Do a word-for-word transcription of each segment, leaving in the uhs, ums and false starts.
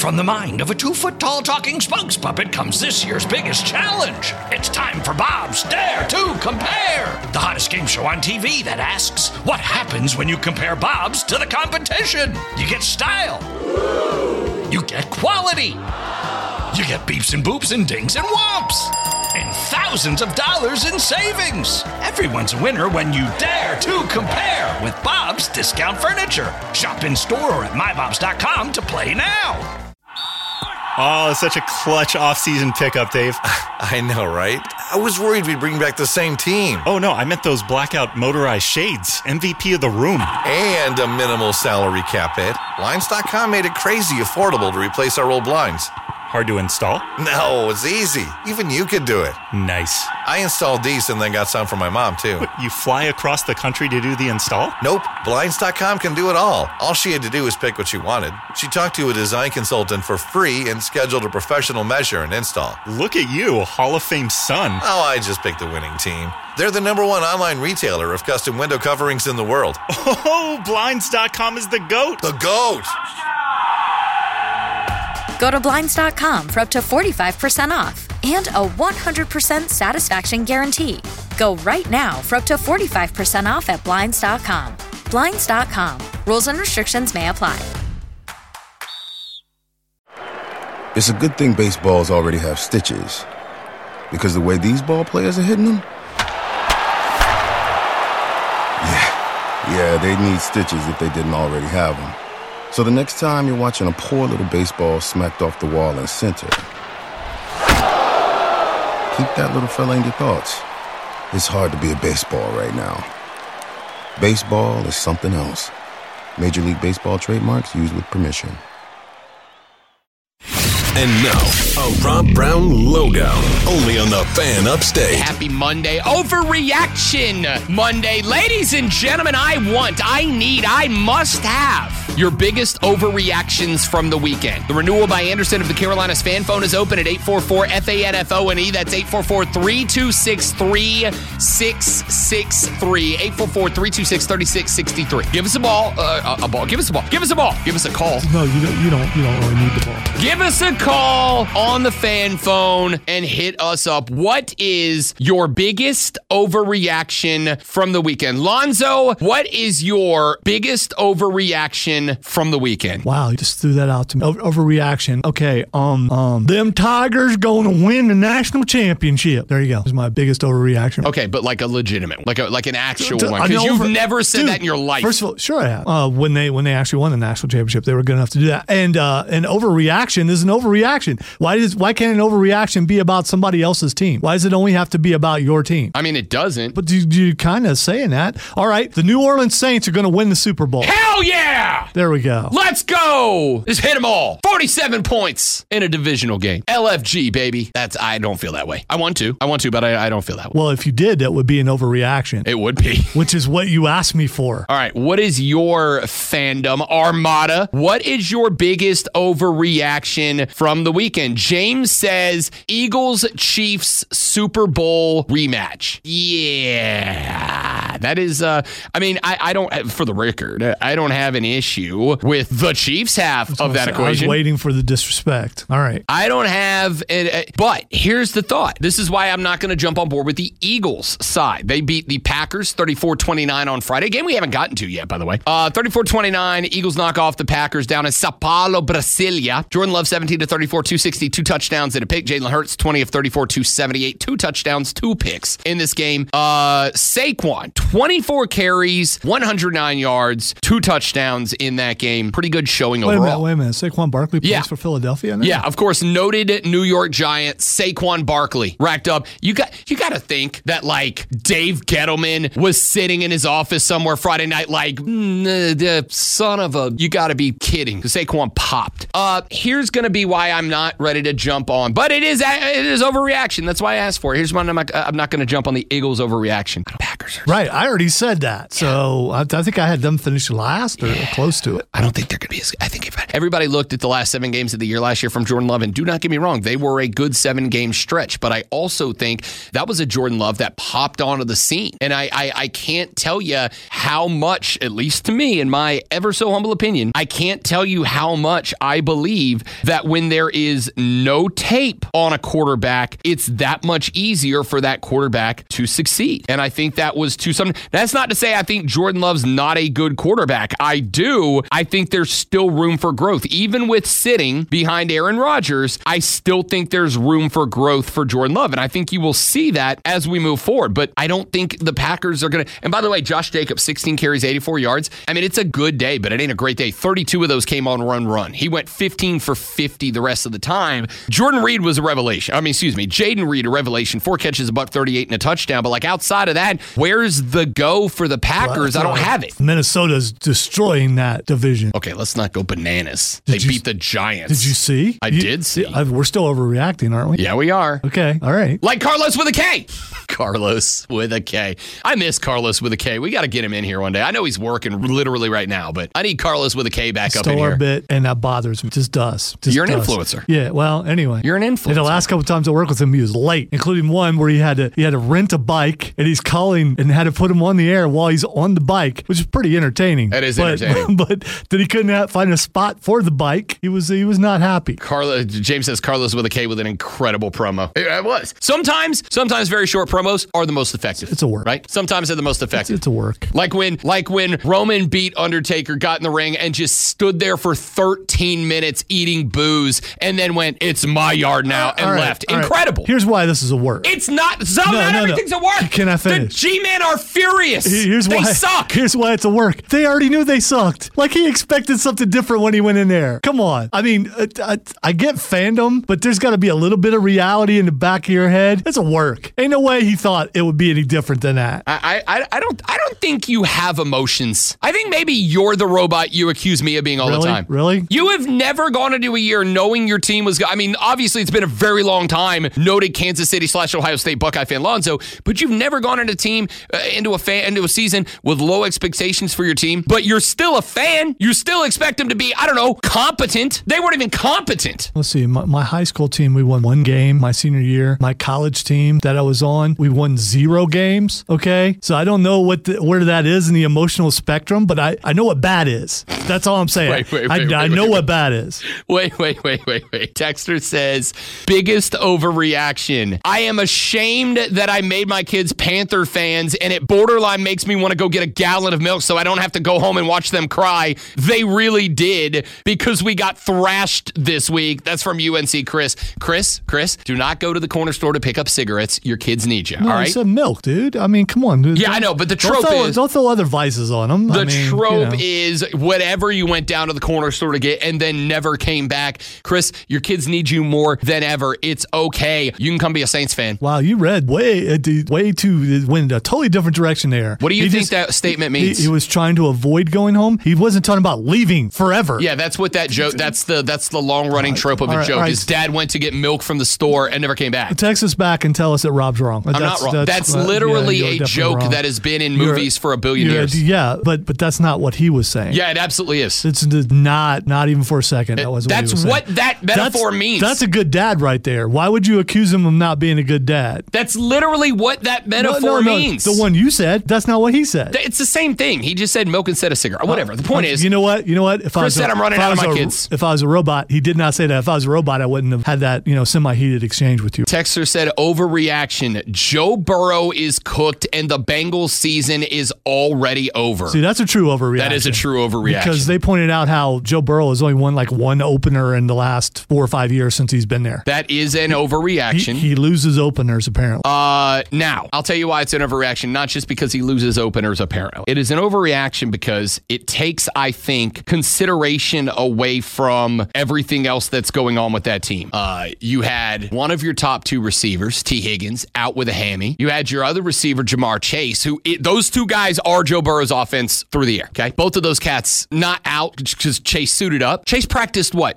from the mind of a two-foot-tall talking spokes puppet comes this year's biggest challenge. It's time for Bob's Dare to Compare, the hottest game show on T V that asks, what happens when you compare Bobs to the competition? You get style. You get quality. You get beeps and boops and dings and whomps. And thousands of dollars in savings. Everyone's a winner when you dare to compare with Bob's Discount Furniture. Shop in store or at my bobs dot com to play now. Oh, such a clutch off-season pickup, Dave. I know, right? I was worried we'd bring back the same team. Oh, no, I meant those blackout motorized shades. M V P of the room. And a minimal salary cap hit. Blinds dot com made it crazy affordable to replace our old blinds. Hard to install? No, it's easy. Even you could do it. Nice. I installed these and then got some for my mom, too. What, you fly across the country to do the install? Nope. Blinds dot com can do it all. All she had to do was pick what she wanted. She talked to a design consultant for free and scheduled a professional measure and install. Look at you, Hall of Fame son. Oh, I just picked the winning team. They're the number one online retailer of custom window coverings in the world. Oh, Blinds dot com is the GOAT. The GOAT! Go to Blinds dot com for up to forty-five percent off and a one hundred percent satisfaction guarantee. Go right now for up to forty-five percent off at Blinds dot com. Blinds dot com. Rules and restrictions may apply. It's a good thing baseballs already have stitches, because the way these ball players are hitting them, yeah, yeah, they need stitches if they didn't already have them. So the next time you're watching a poor little baseball smacked off the wall in center, keep that little fella in your thoughts. It's hard to be a baseball right now. Baseball is something else. Major League Baseball trademarks used with permission. And now, a Rob Brown logo, only on the Fan Upstate. Happy Monday, Overreaction Monday. Ladies and gentlemen, I want, I need, I must have your biggest overreactions from the weekend. The renewal by Anderson of the Carolinas fan phone is open at eight four four, F A N F O N E. That's eight four four, three two six, three six six three. eight four four, three two six, three six six three. Give us a ball, uh, a ball. Give us a ball. Give us a ball. Give us a call. No, you don't, you don't, you don't really need the ball. Give us a call. Call on the fan phone and hit us up. What is your biggest overreaction from the weekend? Lonzo, what is your biggest overreaction from the weekend? Wow, you just threw that out to me. Over- overreaction. Okay, um, um, them Tigers going to win the national championship. There you go. Is my biggest overreaction. Okay, but like a legitimate, like a like an actual To, one, because you've never said dude, that in your life. First of all, sure I have. Uh, when they when they actually won the national championship, they were good enough to do that. And uh, an overreaction is an overreaction. Why does why can't an overreaction be about somebody else's team? Why does it only have to be about your team? I mean, it doesn't. But you, you kind of saying that. All right, the New Orleans Saints are going to win the Super Bowl. Hell yeah! There we go. Let's go! Just hit them all. forty-seven points in a divisional game. L F G, baby. That's I don't feel that way. I want to. I want to, but I, I don't feel that way. Well, if you did, that would be an overreaction. It would be. Which is what you asked me for. All right, what is your fandom, Armada? What is your biggest overreaction from the weekend? James says Eagles-Chiefs Super Bowl rematch. Yeah. That is, uh, I mean, I, I don't, for the record, I don't have an issue with the Chiefs half of that equation. I was waiting for the disrespect. All right. I don't have, an, but here's the thought. This is why I'm not going to jump on board with the Eagles side. They beat the Packers thirty-four twenty-nine on Friday. A game we haven't gotten to yet, by the way. Uh, thirty-four twenty-nine, Eagles knock off the Packers down in Sao Paulo, Brasilia. Jordan Love, seventeen to thirty-four, two sixty, two touchdowns and a pick. Jalen Hurts, twenty of thirty-four, two seventy-eight, two touchdowns, two picks in this game. Uh, Saquon, twenty-four carries, one hundred nine yards, two touchdowns in that game. Pretty good showing wait overall. Wait a minute, wait a minute. Saquon Barkley plays yeah. for Philadelphia now? Yeah, of course, noted New York Giant Saquon Barkley racked up. You got you got to think that like Dave Gettleman was sitting in his office somewhere Friday night like, mm, the son of a, you got to be kidding. Saquon popped. Uh, here's going to be why why I'm not ready to jump on. But it is it is overreaction. That's why I asked for it. Here's one I'm not, I'm not going to jump on the Eagles overreaction. Packers are right. I already said that. So I, I think I had them finish last or yeah. close to it. I don't think they're going to be as good. I think if everybody looked at the last seven games of the year last year from Jordan Love, and do not get me wrong, they were a good seven-game stretch. But I also think that was a Jordan Love that popped onto the scene. And I, I, I can't tell you how much, at least to me, in my ever so humble opinion, I can't tell you how much I believe that when there is no tape on a quarterback, it's that much easier for that quarterback to succeed. And I think that was to some. That's not to say I think Jordan Love's not a good quarterback. I do. I think there's still room for growth. Even with sitting behind Aaron Rodgers, I still think there's room for growth for Jordan Love. And I think you will see that as we move forward. But I don't think the Packers are going to. And by the way, Josh Jacobs, sixteen carries, eighty-four yards. I mean, it's a good day, but it ain't a great day. thirty-two of those came on run run. He went fifteen for fifty the rest of the time. Jordan Reed was a revelation. I mean, excuse me, Jaden Reed, a revelation. Four catches, a buck thirty-eight and a touchdown. But like outside of that, where's the go for the Packers? Well, I don't have it. Minnesota's destroying that division. Okay, let's not go bananas. Did they you, beat the Giants. Did you see? I you, did see. I, we're still overreacting, aren't we? Yeah, we are. Okay, all right. Like Carlos with a K. Carlos with a K. I miss Carlos with a K. We got to get him in here one day. I know he's working literally right now, but I need Carlos with a K back up in here. Stole our bit, and that bothers me. Just does. Just You're an does. influencer. Yeah. Well, anyway, you're an influencer. And the last couple times I worked with him, he was late, including one where he had to he had to rent a bike, and he's calling and had to put him on the air while he's on the bike, which is pretty entertaining. That is but, entertaining. But that he couldn't have, find a spot for the bike, he was he was not happy. Carlos James says Carlos with a K with an incredible promo. It, it was. Sometimes, sometimes very short promos are the most effective. It's a work, right? Sometimes they're the most effective. It's, it's a work. Like when, like when Roman beat Undertaker, got in the ring, and just stood there for thirteen minutes eating booze, and then went, "It's my yard now," and right, left. Incredible. Right. Here's why this is a work. It's not. So no, not no, everything's no. a work. Can I finish? The G-Men are furious. Here's they why, suck. Here's why it's a work. They already knew they sucked. Like he expected something different when he went in there. Come on. I mean, I, I get fandom, but there's got to be a little bit of reality in the back of your head. It's a work. Ain't no way he thought it would be any different than that. I, I, I don't, I don't think you have emotions. I think maybe you're the robot you accuse me of being all really? the time. Really? You have never gone into a year knowing your team was. I mean, obviously it's been a very long time. Noted Kansas City slash Ohio State Buckeye fan Lonzo, but you've never gone into a team uh, into a fan into a season with low expectations for your team. But you're still a fan. You still expect them to be, I don't know, competent. They weren't even competent. Let's see. My, my high school team, we won one game. My senior year, my college team that I was on, we won zero games. Okay, so I don't know what the, where that is in the emotional spectrum, but I, I know what bad is. That's all I'm saying. Wait, wait, wait, I, wait, I wait, know wait, what bad is. Wait, wait, wait, wait, wait. Texter says, biggest overreaction. I am ashamed that I made my kids Panther fans, and it borderline makes me want to go get a gallon of milk so I don't have to go home and watch them cry. They really did, because we got thrashed this week. That's from U N C Chris. Chris, Chris, do not go to the corner store to pick up cigarettes. Your kids need you, No, all right? I said milk, dude. I mean, come on, dude. Yeah, I know, but the trope don't throw, is... Don't throw other vices on them. The I mean, trope you know. is whatever you went down to the corner store to get and then never came back. Chris, your kids need you more than ever. It's okay. You can come be a Saints fan. Wow, you read way, uh, way too, went a totally different direction there. What do you he think just, that statement means? He, he was trying to avoid going home. He wasn't talking about leaving forever. Yeah, that's what that joke, that's the that's the long running trope of a right, joke. right. His dad went to get milk from the store and never came back. Text us back and tell us that Rob's wrong. I'm not wrong. That's, uh, literally yeah, a definitely joke wrong. that has been in You're- movies for a billion you're- years. Yeah, but but that's not what he was saying. Yeah, it absolutely is. It's not, not even for a second. That was what That's he was saying. what that metaphor that's, means. That's a good dad right there. Why would you accuse him of not being a good dad? That's literally what that metaphor no, no, no. means. The one you said, that's not what he said. It's the same thing. He just said milk instead of cigarette. Whatever. The point Uh, is, you know what? You know what? If I Chris was a, said I'm running if I out of was my a- kids. If I was a robot, he did not say that. If I was a robot, I wouldn't have had that, you know, semi-heated exchange with you. Texter said overreaction. Joe Burrow is cooked and the Bengals season is already over. See, that's a true overreaction. That is a true overreaction. Because they pointed out how Joe Burrow has only won like one opener in the last four or five years since he's been there. That is an overreaction. He, he loses openers, apparently. Uh, now, I'll tell you why it's an overreaction, not just because he loses openers, apparently. It is an overreaction because it takes, I think, consideration away from everything else that's going on with that team. Uh, you had one of your top two receivers, T. Higgins, out with a hammy. You had your other receiver, Jamar Chase, who it, those two guys are Joe Burrow's offense through the air, okay? Both of those cats not out because Chase suited up. Chase practiced, what, one day?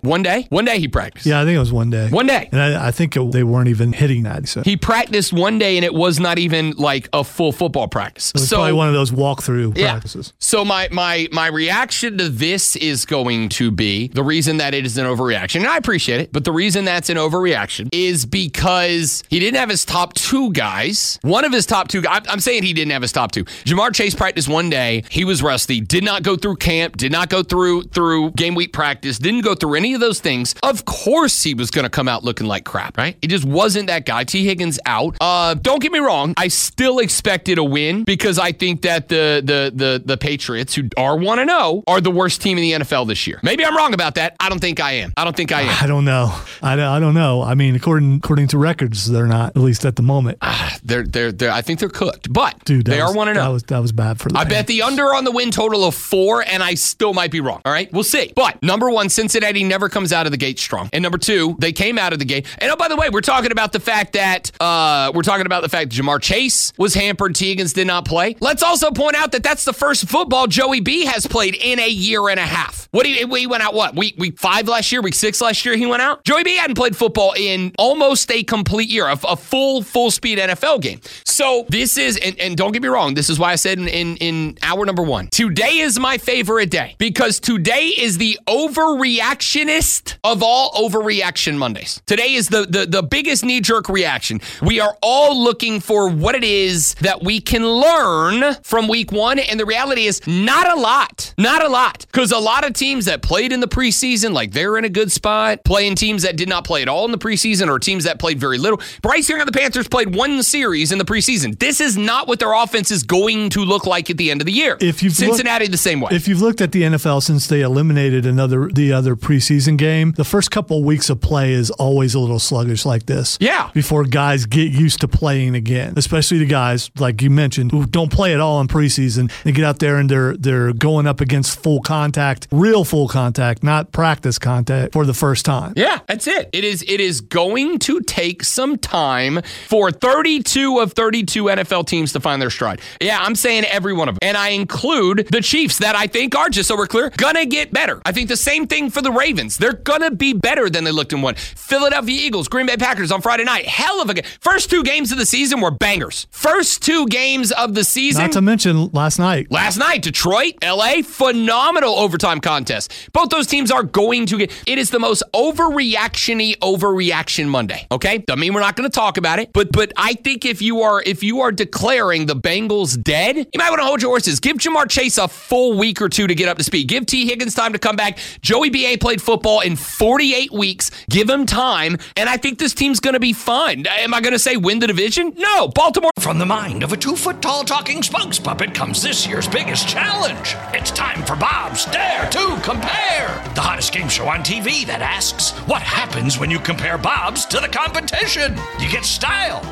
One day he practiced. Yeah, I think it was one day. One day. And I, I think it, they weren't even hitting that. So. He practiced one day, and it was not even like a full football practice. It was so, probably one of those walkthrough yeah. practices. So my my my reaction to this is going to be the reason that it is an overreaction, and I appreciate it, but the reason that's an overreaction is because he didn't have his top two guys. One of his top two guys, I'm saying he didn't have his top two. Ja'Marr Chase practiced one day. He was rusty. Did not go through camp. Did not go through through game week practice. Didn't go through any of those things. Of course he was going to come out looking like crap, right? He just wasn't that guy. T. Higgins out. Uh, don't get me wrong. I still expected a win because I think that the the the the Patriots, who are one and oh, are the worst team in the N F L this year. Maybe I'm wrong about that. I don't think I am. I don't think I am. I don't know. I, I don't know. I mean, according according to records, they're not, at least at the moment. Uh, they're they're they're. I think they're cooked, but Dude, they was, are one and oh. That was that was bad for them. I bet the under on the win total of four, and I still might be wrong. All right, we'll see. But number one, Cincinnati never comes out of the gate strong, and number two, they came out of the gate. And oh, by the way, we're talking about the fact that uh, we're talking about the fact that Ja'Marr Chase was hampered. T. Higgins did not play. Let's also point out that that's the first football Joey B has played in a year and a half. What he, he went out what week week five last year, week six last year he went out. Joey B hadn't played football in almost a complete year, a, a full full speed N F L game. So this is, and, and don't get me wrong, this is why I said in, in in hour number one, today is my favorite day because today is the overreactionist of all overreaction Mondays. Today is the the the biggest knee jerk reaction. We are all looking for what it is that we can learn from week one, and the reality is not a lot, not a lot, because a lot of teams that played in the preseason, like they're in a good spot, playing teams that did not play at all in the preseason or teams that played very little. Bryce Young and the Panthers played one series in the preseason. This is not what their offense is going to look like at the end of the year. If you've Cincinnati looked, the same way. If you've looked at the N F L since they eliminated another the other preseason game, the first couple of weeks of play is always a little sluggish like this. Yeah. Before guys get used to playing again, especially the guys like you mentioned who don't play at all in preseason. They get out there and they're they're going up against full contact, real full contact, not practice contact for the first time. Yeah, that's it. It is it is going to take some time for thirty-two of thirty-two N F L teams to find their stride. Yeah, I'm saying every one of them. And I include the Chiefs that I think are, just so we're clear, gonna get better. I think the same thing for the Ravens. They're gonna be better than they looked in one. Philadelphia Eagles, Green Bay Packers on Friday night. Hell of a game. First two games of the season were bangers. First two games of the season. Not to mention last night. Last night, Detroit, L A, phenomenal overtime contest. Both those teams are going to get, it is the most overreaction-y overreaction Monday, okay? Doesn't mean we're not going to talk about it, but but I think if you are if you are declaring the Bengals dead, you might want to hold your horses. Give Ja'Marr Chase a full week or two to get up to speed. Give T. Higgins time to come back. Joey B A played football in forty-eight weeks. Give him time, and I think this team's going to be fine. Am I going to say win the division? No. Baltimore. From the mind of a two-foot-tall talking spokes puppet comes this year's biggest challenge. It's time for Bob's Dare to Compare, the hottest game show on T V that asks, what happens when you compare Bob's to the competition? You get style.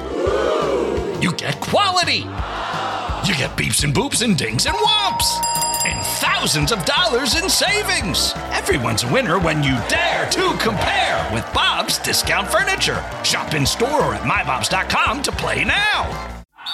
You get quality. You get beeps and boops and dings and whomps. And thousands of dollars in savings. Everyone's a winner when you dare to compare with Bob's Discount Furniture. Shop in store or at my bobs dot com to play now.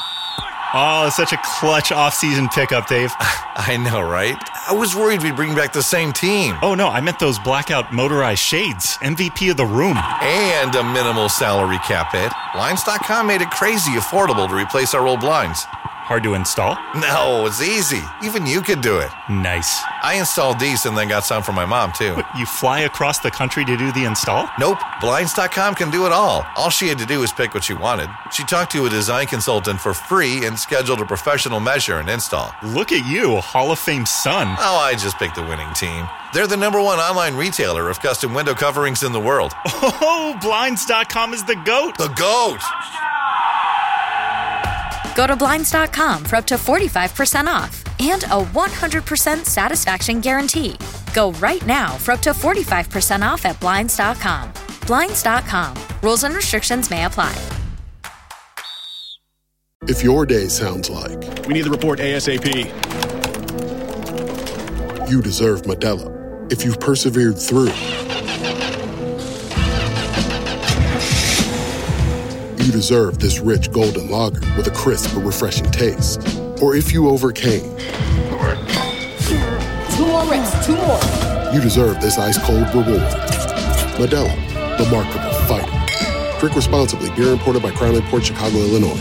Oh, such a clutch off-season pickup, Dave. I know, right? I was worried we'd bring back the same team. Oh, no, I meant those blackout motorized shades. M V P of the room. And a minimal salary cap hit. Blinds dot com made it crazy affordable to replace our old blinds. Hard to install? No, it's easy. Even you could do it. Nice. I installed these and then got some for my mom, too. What, you fly across the country to do the install? Nope. Blinds dot com can do it all. All she had to do was pick what she wanted. She talked to a design consultant for free and scheduled a professional measure and install. Look at you, a Hall of Fame son. Oh, I just picked the winning team. They're the number one online retailer of custom window coverings in the world. Oh, Blinds dot com is the GOAT. The GOAT! Go to Blinds dot com for up to forty-five percent off and a one hundred percent satisfaction guarantee. Go right now for up to forty-five percent off at Blinds dot com. Blinds dot com. Rules and restrictions may apply. If your day sounds like we need the report ASAP, you deserve Modelo. If you've persevered through, you deserve this rich golden lager with a crisp but refreshing taste. Or if you overcame, two more reps, two more. You deserve this ice cold reward. Modelo, the Markable Fighter. Drink responsibly. Beer imported by Crown Imports, Chicago, Illinois.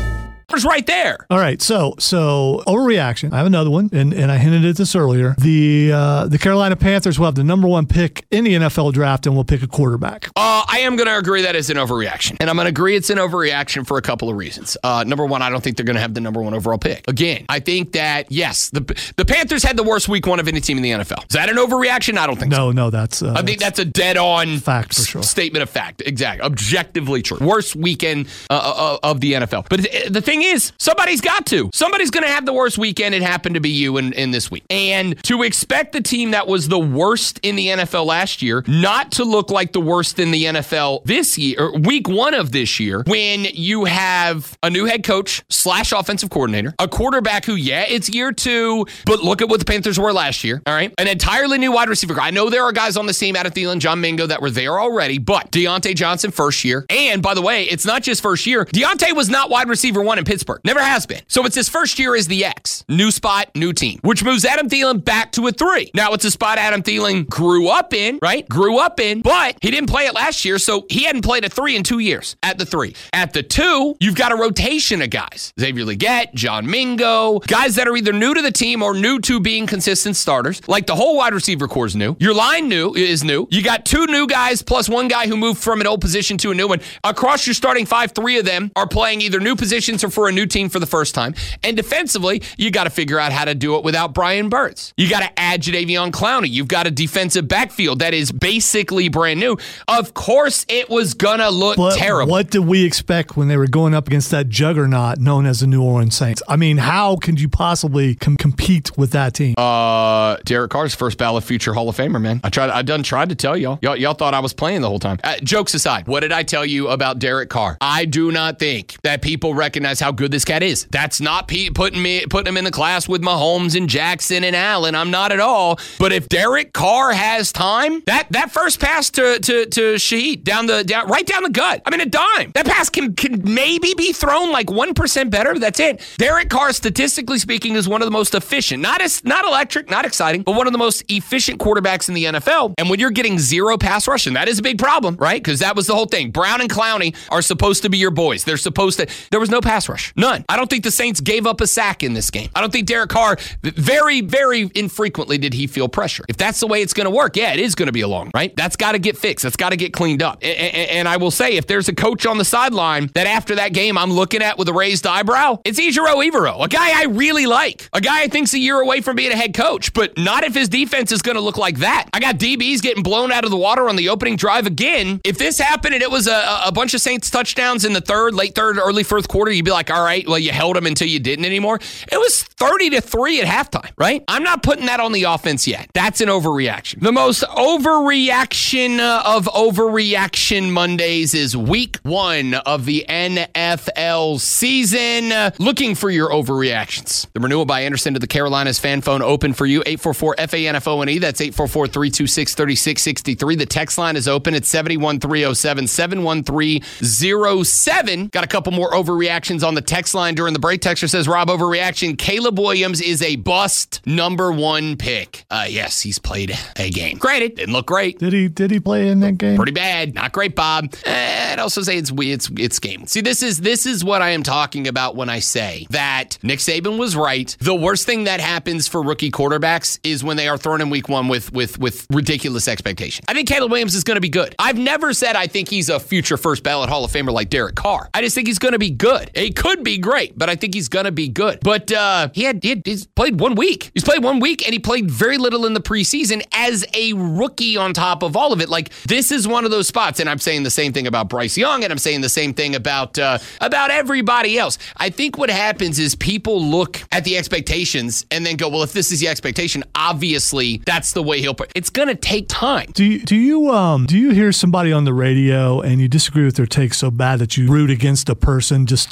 Right there. All right, so so overreaction. I have another one, and, and I hinted at this earlier. The uh, the Carolina Panthers will have the number one pick in the N F L draft, and will pick a quarterback. Uh, I am going to agree that is an overreaction, and I'm going to agree it's an overreaction for a couple of reasons. Uh, number one, I don't think they're going to have the number one overall pick. Again, I think that yes, the the Panthers had the worst week one of any team in the N F L. Is that an overreaction? I don't think no, so. No, no, that's. Uh, I think that's, that's a dead-on fact for sure. Statement of fact. Exactly, objectively true. Worst weekend uh, of the N F L. But the thing is, somebody's got to. Somebody's going to have the worst weekend. It happened to be you in, in this week. And to expect the team that was the worst in the N F L last year not to look like the worst in the N F L this year, or week one of this year, when you have a new head coach slash offensive coordinator, a quarterback who, yeah, it's year two, but look at what the Panthers were last year, all right? An entirely new wide receiver. I know there are guys on the team, Adam Thielen, John Mingo, that were there already, but Deontay Johnson, first year. And by the way, it's not just first year. Deontay was not wide receiver one in Pittsburgh. Never has been. So it's his first year as the X. New spot, new team, which moves Adam Thielen back to a three. Now it's a spot Adam Thielen grew up in, right? Grew up in, but he didn't play it last year, so he hadn't played a three in two years at the three. At the two, you've got a rotation of guys. Xavier Legette, John Mingo, guys that are either new to the team or new to being consistent starters. Like the whole wide receiver core is new. Your line new is new. You got two new guys plus one guy who moved from an old position to a new one. Across your starting five, three of them are playing either new positions or for a new team for the first time. And defensively, you got to figure out how to do it without Brian Burns. You got to add Jadeveon Clowney. You've got a defensive backfield that is basically brand new. Of course, it was going to look but terrible. What did we expect when they were going up against that juggernaut known as the New Orleans Saints? I mean, how could you possibly com- compete with that team? Uh, Derek Carr's first ballot future Hall of Famer, man. I tried. I done tried to tell y'all. Y'all, y'all thought I was playing the whole time. Uh, jokes aside, what did I tell you about Derek Carr? I do not think that people recognize how good this cat is. That's not pe- putting me putting him in the class with Mahomes and Jackson and Allen. I'm not at all. But if Derek Carr has time, that that first pass to to to Shaheed down the down right down the gut. I mean, a dime. That pass can can maybe be thrown like one percent better. But that's it. Derek Carr, statistically speaking, is one of the most efficient, not as not electric, not exciting, but one of the most efficient quarterbacks in the N F L. And when you're getting zero pass rush, and that is a big problem, right? Because that was the whole thing. Brown and Clowney are supposed to be your boys. They're supposed to. There was no pass rush, none. I don't think the Saints gave up a sack in this game. I don't think Derek Carr, very, very infrequently did he feel pressure. If that's the way it's going to work, yeah, it is going to be a long, right? That's got to get fixed. That's got to get cleaned up. And, and, and I will say, if there's a coach on the sideline that after that game I'm looking at with a raised eyebrow, it's Ejiro Evero, a guy I really like, a guy I think's a year away from being a head coach, but not if his defense is going to look like that. I got D Bs getting blown out of the water on the opening drive again. If this happened and it was a, a bunch of Saints touchdowns in the third, late third, early fourth quarter, you'd be like, all right, well, you held them until you didn't anymore. It was thirty to three at halftime, right? I'm not putting that on the offense yet. That's an overreaction. The most overreaction of overreaction Mondays is week one of the N F L season. Looking for your overreactions. The renewal by Anderson to the Carolinas fan phone open for you. eight four four F A N F O N E. That's eight four four, three two six, three six six three. The text line is open at seven one three oh seven, seven one three oh seven. Got a couple more overreactions on the text line during the break. Texter says, Rob, overreaction. Caleb Williams is a bust number one pick. Uh, yes, he's played a game. Granted, didn't look great. Did he Did he play in that game? Pretty bad. Not great, Bob. Uh, I'd also say it's it's it's game. See, this is this is what I am talking about when I say that Nick Saban was right. The worst thing that happens for rookie quarterbacks is when they are thrown in week one with with with ridiculous expectations. I think Caleb Williams is going to be good. I've never said I think he's a future first ballot Hall of Famer like Derek Carr. I just think he's going to be good. He could be great, but I think he's going to be good. But uh, he had, he had he's played one week. He's played one week, and he played very little in the preseason as a rookie on top of all of it. Like, this is one of those spots, and I'm saying the same thing about Bryce Young, and I'm saying the same thing about uh, about everybody else. I think what happens is people look at the expectations and then go, well, if this is the expectation, obviously that's the way he'll play. It's going to take time. Do you, do you um do you hear somebody on the radio and you disagree with their take so bad that you root against a person just so that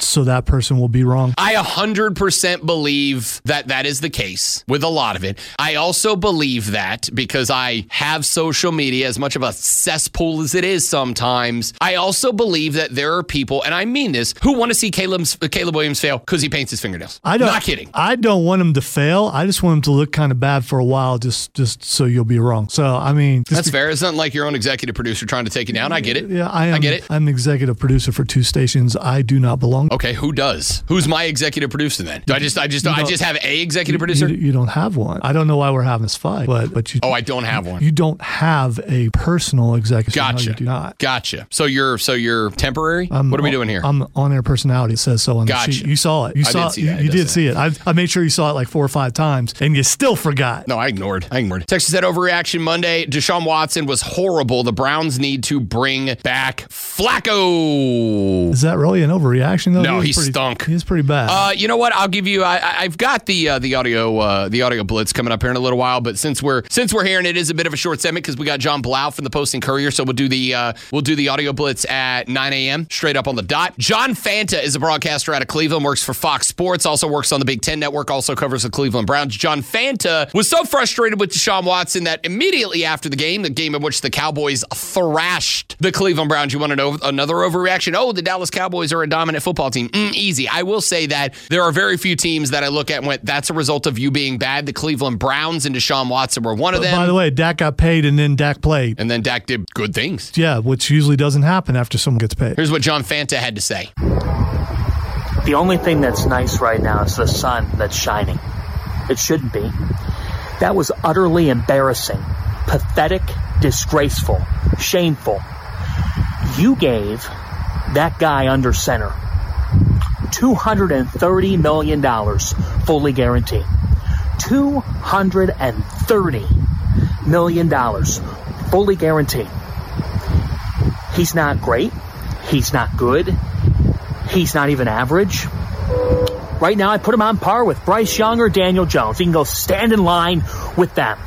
that person will be wrong. I one hundred percent believe that that is the case with a lot of it. I also believe that because I have social media, as much of a cesspool as it is sometimes, I also believe that there are people, and I mean this, who want to see Caleb's, Caleb Williams fail because he paints his fingernails. I don't, Not kidding. I don't want him to fail. I just want him to look kind of bad for a while just, just so you'll be wrong. So, I mean... That's be- fair. It's not like your own executive producer trying to take you down. I get it. Yeah, I, am, I get it. I'm the executive producer for two stations. I do not belong. Okay, who does? Who's my executive producer then? Do I just I just You I don't- just have a executive You, producer? you don't have one. I don't know why we're having this fight, but but you. Oh, I don't have one. You don't have a personal executive. No, Gotcha. you do not. Gotcha. So you're so you're temporary? I'm what are we on- doing here? I'm on-air personality. It says so on Gotcha. the sheet. You saw it. You I saw did see you, that. It you does did say see it. I, I made sure you saw it like four or five times, and you still forgot. No, I ignored. I ignored. Texas said overreaction Monday. Deshaun Watson was horrible. The Browns need to bring back Flacco. Is that really an overreaction though? No, was he pretty, stunk. He's pretty bad. Uh, you know what? I'll give you. I, I- I've got the uh, the audio uh, the audio blitz coming up here in a little while. But since we're since we're here and it is a bit of a short segment because we got John Blau from the Post and Courier, so we'll do the uh, we'll do the audio blitz at nine a.m. straight up on the dot. John Fanta is a broadcaster out of Cleveland, works for Fox Sports, also works on the Big Ten Network, also covers the Cleveland Browns. John Fanta was so frustrated with Deshaun Watson that immediately after the game, the game in which the Cowboys thrashed the Cleveland Browns, you want to know another overreaction? Oh, the Dallas Cowboys are a dominant football team. Mm, easy. I will say that there are very few teams that I look at and went, that's a result of you being bad. The Cleveland Browns and Deshaun Watson were one of them. By the way, Dak got paid and then Dak played. And then Dak did good things. Yeah, which usually doesn't happen after someone gets paid. Here's what John Fanta had to say. The only thing that's nice right now is the sun that's shining. It shouldn't be. That was utterly embarrassing, pathetic, disgraceful, shameful. You gave that guy under center two hundred thirty million dollars fully guaranteed. two hundred thirty million dollars fully guaranteed. He's not great. He's not good. He's not even average. Right now, I put him on par with Bryce Young or Daniel Jones. He can go stand in line with them.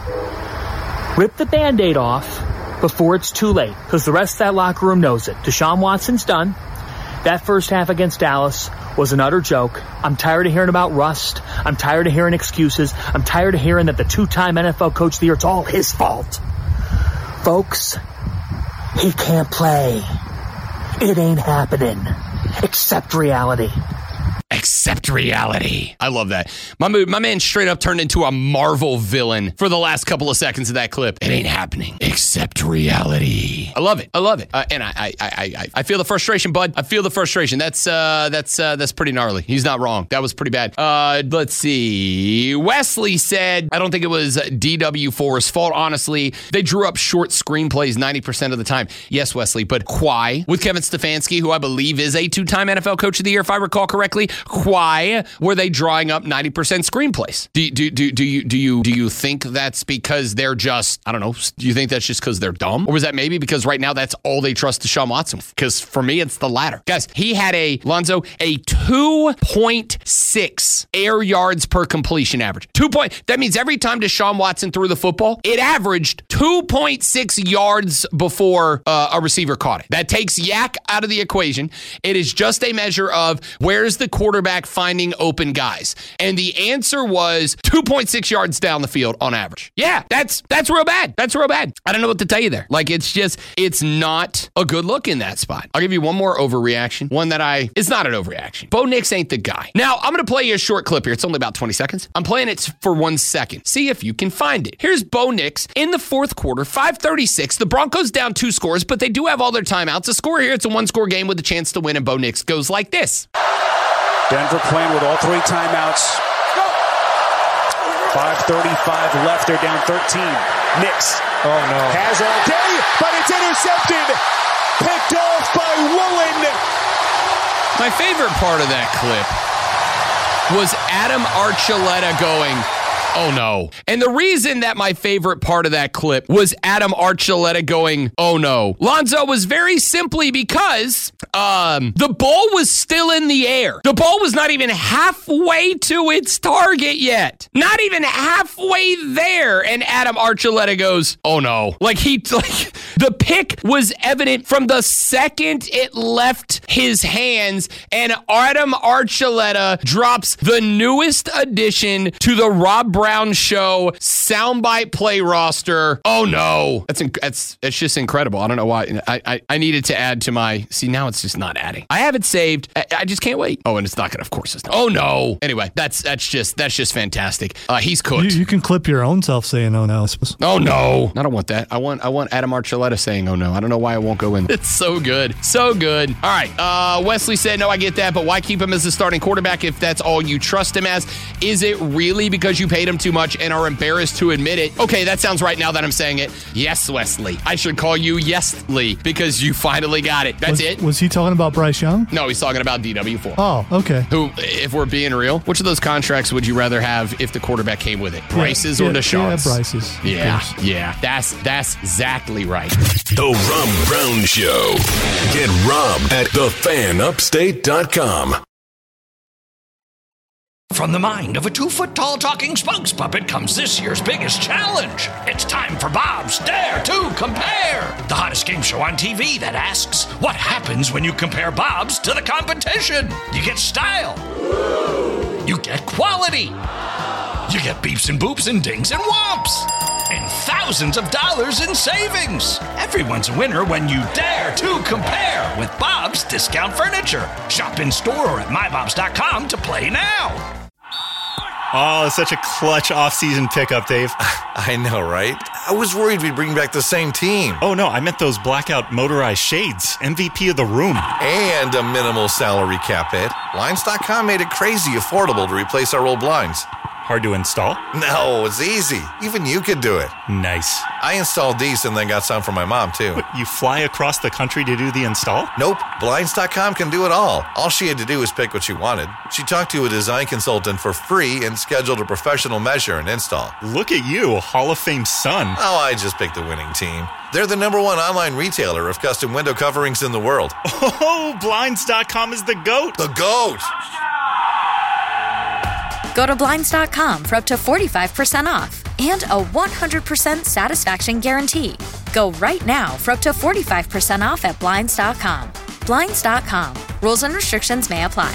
Rip the Band-Aid off before it's too late, because the rest of that locker room knows it. Deshaun Watson's done. That first half against Dallas was an utter joke. I'm tired of hearing about rust. I'm tired of hearing excuses. I'm tired of hearing that the two-time N F L Coach of the Year, it's all his fault. Folks, he can't play. It ain't happening. Accept reality. Accept reality. I love that. My mood, my man straight up turned into a Marvel villain for the last couple of seconds of that clip. It ain't happening. Accept reality. I love it. I love it. Uh, and I, I, I, I, I feel the frustration, bud. I feel the frustration. That's, uh, that's, uh, that's pretty gnarly. He's not wrong. That was pretty bad. Uh, let's see. Wesley said, I don't think it was D W four's fault. Honestly, they drew up short screenplays ninety percent of the time. Yes, Wesley, but why? With Kevin Stefanski, who I believe is a two-time N F L Coach of the Year, if I recall correctly. Why were they drawing up ninety percent screenplays? Do, do, do, do you do you do you think that's because they're just, I don't know, do you think that's just because they're dumb? Or was that maybe because right now that's all they trust Deshaun Watson with? Because for me, it's the latter. Guys, he had a, Lonzo, a two point six air yards per completion average. Two point, that means every time Deshaun Watson threw the football, it averaged two point six yards before uh, a receiver caught it. That takes Yak out of the equation. It is just a measure of where's the quarterback finding open guys. And the answer was two point six yards down the field on average. Yeah, that's that's real bad. That's real bad. I don't know what to tell you there. Like, it's just, it's not a good look in that spot. I'll give you one more overreaction. One that I, it's not an overreaction. Bo Nix ain't the guy. Now, I'm going to play you a short clip here. It's only about twenty seconds. I'm playing it for one second. See if you can find it. Here's Bo Nix in the fourth quarter, five thirty-six. The Broncos down two scores, but they do have all their timeouts. A score here, it's a one-score game with a chance to win, and Bo Nix goes like this. Denver playing with all three timeouts. five thirty-five left. They're down thirteen. Nix. Oh, no. Has all day, but it's intercepted. Picked off by Woolen. My favorite part of that clip was Adam Archuleta going, Oh, no. And the reason that my favorite part of that clip was Adam Archuleta going, oh, no. Lonzo was very simply because um, the ball was still in the air. The ball was not even halfway to its target yet. Not even halfway there. And Adam Archuleta goes, oh, no. Like, he, like, the pick was evident from the second it left his hands. And Adam Archuleta drops the newest addition to the Rob Brown Show soundbite play roster. Oh, no. That's inc- that's that's just incredible. I don't know why. I, I, I needed to add to my... See, now it's just not adding. I have it saved. I, I just can't wait. Oh, and it's not going to... Of course it's not. Oh, no. Anyway, that's that's just that's just fantastic. Uh, he's cooked. You, you can clip your own self saying, oh, no. Oh, no. I don't want that. I want I want Adam Archuleta saying, oh, no. I don't know why I won't go in. It's so good. So good. All right. Uh, Wesley said, no, I get that, but why keep him as the starting quarterback if that's all you trust him as? Is it really because you paid him too much and are embarrassed to admit it? Okay, that sounds right now that I'm saying it. Yes, Wesley. I should call you Yesly because you finally got it. That's was, it. Was he talking about Bryce Young? No, he's talking about D W four. Oh, okay. Who, if we're being real, which of those contracts would you rather have if the quarterback came with it? Bryce's yeah, or Deshaun's? Yeah, Bryce's. Yeah, yeah. That's, that's exactly right. The Rob Brown Show. Get robbed at the fan upstate dot com. From the mind of a two-foot-tall talking spokes puppet comes this year's biggest challenge. It's time for Bob's Dare to Compare, the hottest game show on T V that asks, what happens when you compare Bob's to the competition? You get style. You get quality. You get beeps and boops and dings and whomps. And thousands of dollars in savings. Everyone's a winner when you dare to compare with Bob's Discount Furniture. Shop in store or at my bobs dot com to play now. Oh, such a clutch off-season pickup, Dave. I know, right? I was worried we'd bring back the same team. Oh, no, I meant those blackout motorized shades. M V P of the room. And a minimal salary cap hit. Blinds dot com made it crazy affordable to replace our old blinds. Hard to install? No, it's easy. Even you could do it. Nice. I installed these and then got some for my mom, too. What, you fly across the country to do the install? Nope. Blinds dot com can do it all. All she had to do was pick what she wanted. She talked to a design consultant for free and scheduled a professional measure and install. Look at you, Hall of Fame son. Oh, I just picked the winning team. They're the number one online retailer of custom window coverings in the world. Oh, Blinds dot com is the GOAT. The GOAT! Go to Blinds dot com for up to forty-five percent off and a one hundred percent satisfaction guarantee. Go right now for up to forty-five percent off at Blinds dot com. Blinds dot com. Rules and restrictions may apply.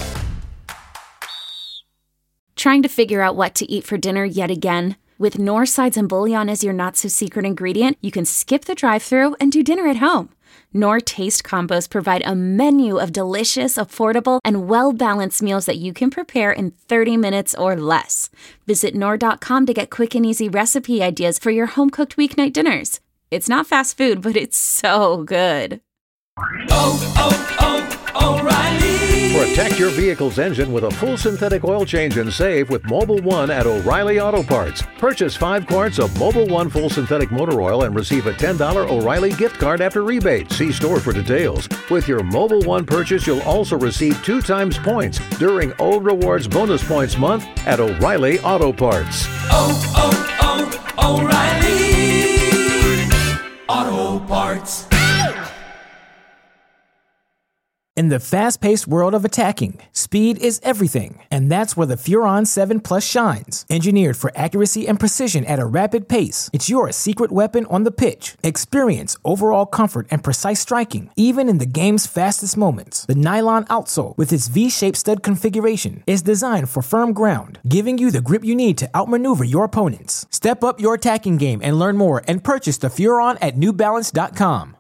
Trying to figure out what to eat for dinner yet again? With Knorr sides and bouillon as your not-so-secret ingredient, you can skip the drive-thru and do dinner at home. Knorr Taste Combos provide a menu of delicious, affordable, and well-balanced meals that you can prepare in thirty minutes or less. Visit Knorr dot com to get quick and easy recipe ideas for your home-cooked weeknight dinners. It's not fast food, but it's so good. Oh, oh, oh, O'Reilly! Protect your vehicle's engine with a full synthetic oil change and save with Mobil one at O'Reilly Auto Parts. Purchase five quarts of Mobil one full synthetic motor oil and receive a ten dollars O'Reilly gift card after rebate. See store for details. With your Mobil one purchase, you'll also receive two times points during O Rewards Bonus Points Month at O'Reilly Auto Parts. Oh, oh, oh, O'Reilly Auto Parts. In the fast-paced world of attacking, speed is everything, and that's where the Furon seven Plus shines. Engineered for accuracy and precision at a rapid pace, it's your secret weapon on the pitch. Experience overall comfort and precise striking, even in the game's fastest moments. The nylon outsole, with its V-shaped stud configuration, is designed for firm ground, giving you the grip you need to outmaneuver your opponents. Step up your attacking game and learn more and purchase the Furon at New Balance dot com.